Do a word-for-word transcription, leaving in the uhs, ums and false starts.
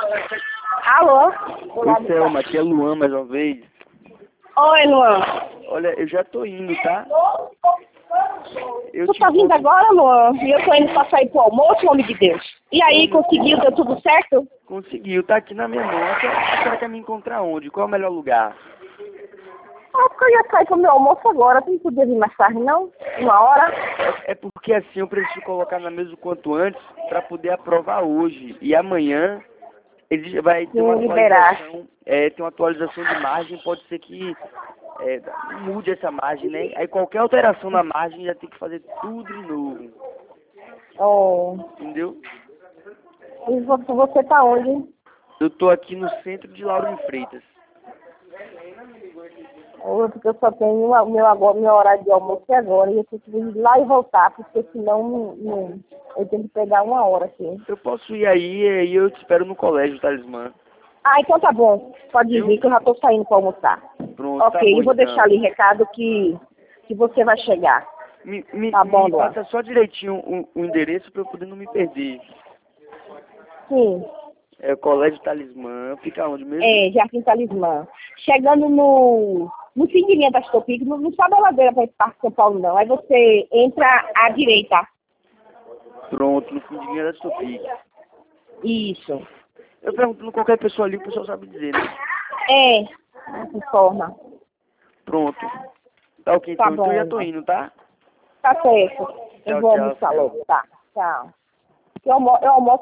Alô? Oi, Selma, aqui é Luan mais uma vez. Oi, Luan. Olha, eu já tô indo, tá? Eu Tu te tá vindo encontro- agora, Luan? E eu tô indo pra sair pro almoço, homem de Deus. E aí, Como? conseguiu? Deu tudo certo? Conseguiu, tá aqui na minha mão. A senhora a senhora quer me encontrar onde? Qual é o melhor lugar? Ah, porque eu ia sair pro meu almoço agora. Tu não podia vir mais tarde, não? Uma hora? É, é porque assim eu preciso colocar na mesa o quanto antes pra poder aprovar hoje. E amanhã existe, vai ter uma Sim, liberar. atualização. É, tem uma atualização de margem, pode ser que é, mude essa margem, né? Aí qualquer alteração na margem já tem que fazer tudo de novo. Oh. Entendeu? E você, você tá onde? Eu tô aqui no centro de Lauro de Freitas. Oh, porque eu só tenho o meu, agora, meu horário de almoço é agora. E eu tenho que ir lá e voltar, porque senão não, não, eu tenho que pegar uma hora aqui. Eu posso ir aí e aí eu te espero no colégio, Talismã. Ah, então tá bom. Pode Viu? vir que eu já tô saindo pra almoçar. Pronto, Ok, tá bom eu vou então. deixar ali recado que, que você vai chegar. Me, me, Tá bom, me Luan? passa só direitinho o, o endereço pra eu poder não me perder. Sim, É o Colégio Talismã. Fica onde mesmo? é, Jardim Talismã. Chegando no, no fim de linha das Topic, não, não sabe a ladeira para esse Parque São Paulo, não. Aí você entra à direita. Pronto, no fim de linha da Topic. Isso. Eu perguntando qualquer pessoa ali, o pessoal sabe dizer, né? É, dessa forma. Pronto. Tá ok, Tá então. Então bom, eu já tô Luan. indo, tá? Tá certo. Eu Tchau, vou tchau, almoçar Selma. logo. Tá, tchau. Eu almo- eu almoço